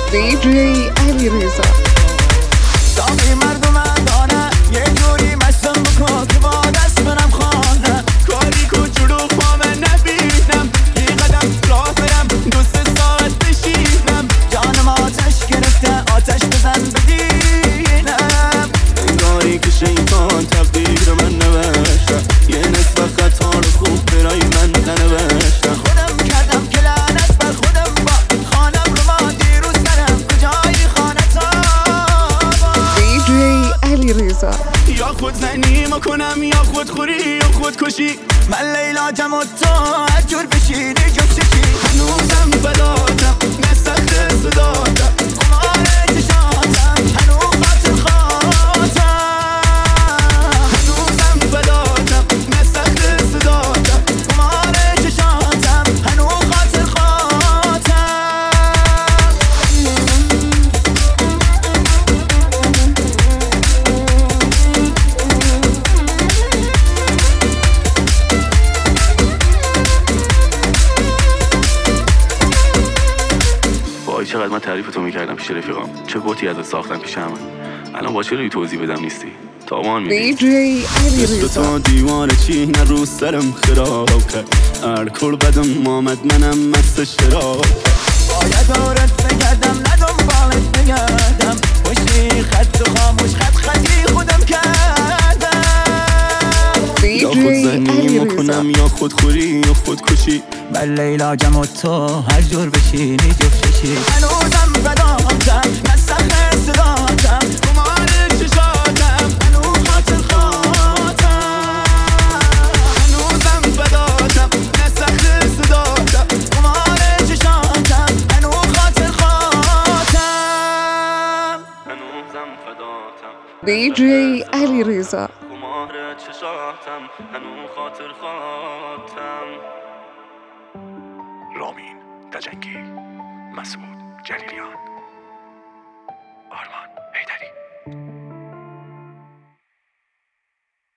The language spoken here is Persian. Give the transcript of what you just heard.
دیجی علیرضا. ساقی مردم دانه یه جوری مستم بکن که با دست برم خانه کاری کوچولو پامه نبینم یه قدم راه برم 2-3 ساعت بشینم جانم آتش گرفته آتش بزن بدینم انگاری که شیطان تقدیر من نوشته یه نصف خطا رو خوب برای من ننوشته خودم کردم که لعنت بر خودم با خانم رو ما دیروز برم کجایی خانه تا دیجی علیرضا. یا خودزنی کنم یا خودخوری یا خودکشی من لیلاجم و تو هر جور بشینی جفتشی هنوزم فداتم نسخت صداتم قمار چشاتم هنوز خاطر خاطم هنوزم فداتم نسخت صداتم قمار چشاتم هنوز خاطر خاطم وای چقدر من تعریف تو میکردم پیش رفیقام چه بوتی ازت ساختم پیش همه الان با چه روی توضیح بدم نیستی تاوان میدی دیجی علیرضا. تو دیوار چی نه رو سرم خراب کرد الکل بدم مامد منم مست شراب باید دورت بگردم نه دنبالت بگردم خوشی خط و خاموش خط خطی خودم کردم یا خودزنی کنم یا خودخوری یا خودکشی من لیلاجم و تو هر جور بشینی جفتشی هنوزم فداتم نسخت صداتم قمار چشاتم هنوز خاطر خاطم هنوزم فداتم نسخت صداتم قمار چشاتم هنوز خاطر خاطم هنوزم فداتم دیجی علیرضا. قمار چشاتم هنوز خاطر خاطم. رامین تجنگی، مسعود جلیلیان.